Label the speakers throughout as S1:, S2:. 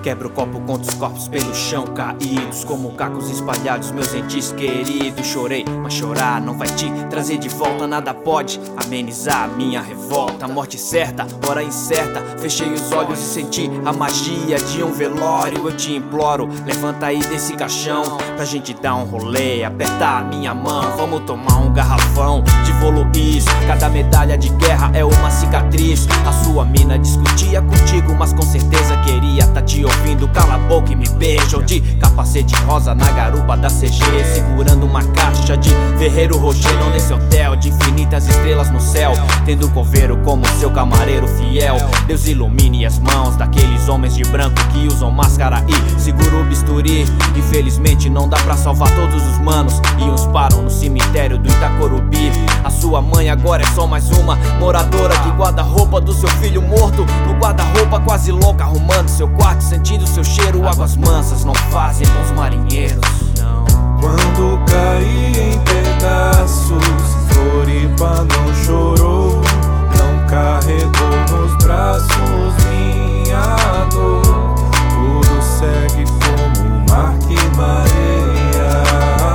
S1: Quebro o copo contra os corpos pelo chão caídos, como cacos espalhados, meus entes queridos. Chorei, mas chorar não vai te trazer de volta. Nada pode amenizar a minha revolta. Morte certa, hora incerta. Fechei os olhos e senti a magia de um velório. Eu te imploro, levanta aí desse caixão pra gente dar um rolê, apertar a minha mão. Vamos tomar um garrafão de Voluís. Cada medalha de guerra é uma cicatriz. A sua mina discutia contigo, mas com certeza queria tá te ouvindo. Cala a boca e me beija. Ou de capacete rosa na garupa da CG, segurando uma caixa de Ferreiro Rocher. Não nesse hotel de infinitas estrelas no céu, tendo coveiro como seu camareiro fiel. Deus ilumine as mãos daqueles homens de branco que usam máscara e segura o bisturi. Infelizmente não dá pra salvar todos os manos, e uns param no cemitério do Itacorubi. A sua mãe agora é só mais uma moradora que guarda a roupa do seu filho morto no guarda-roupa, quase louca, arrumando seu quarto, sentindo seu cheiro. Águas mansas não fazem bons marinheiros, não.
S2: Quando caí em pedaços, Floripa não chorou, não carregou nos braços minha dor. Tudo segue como um mar que mareia,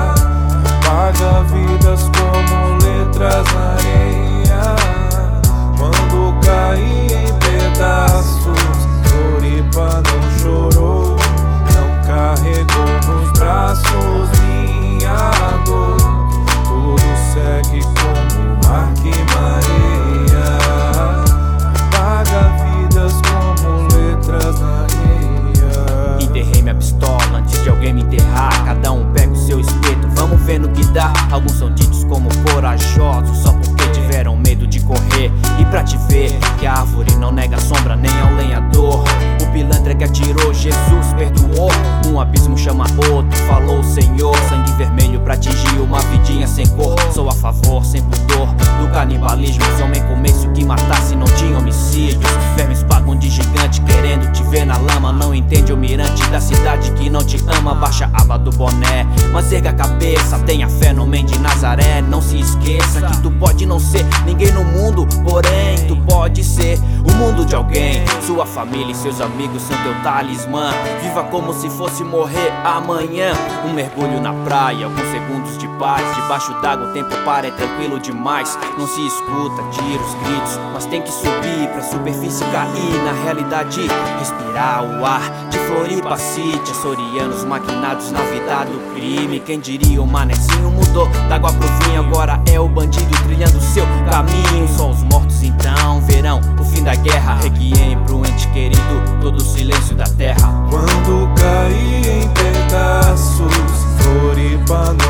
S2: paga vidas como letras na areia. Quando caí em pedaços, Floripa não chorou, não carregou nos braços minha dor. Tudo segue como um mar que mareia, paga vidas como letras na areia.
S1: Enterrei minha pistola antes de alguém me enterrar. Cada um pega o seu espeto, vamos ver no que dá. Alguns são ditos como corajosos só porque tiveram medo de correr. E pra te ver que a árvore não nega sombra nem ao lenhador. O pilantra que atirou, Jesus perdoou. Um abismo chama outro, falou o Senhor. Sangue vermelho pra atingir uma vidinha sem cor. Sou a favor, sem pudor, do canibalismo. Se homem comesse o que matasse não tinha homicídios. Vermes pagam de gigante querendo te ver na lama. Não entende o mirante da cidade que não te ama. Baixa a aba do boné, mas erga a cabeça. Tenha fé no men de Nazaré. Não se esqueça que tu pode não ser ninguém no mundo, porém tu pode ser o mundo de alguém. Sua família e seus amigos são teu talismã. Viva como se fosse morrer amanhã. Um mergulho na praia, alguns segundos de paz. Debaixo d'água o tempo para, é tranquilo demais. Não se escuta tiros, gritos, mas tem que subir pra superfície cair. Na realidade, respirar o ar de Floripa City. Açorianos maquinados na vida do crime. Quem diria o manezinho mudou d'água pro vinho. Agora é o bandido trilhando seu caminho. Só os mortos então verão o fim da guerra. Requiem pro ente querido, todo o silêncio da terra.
S2: Quando caí em pedaços, Floripa não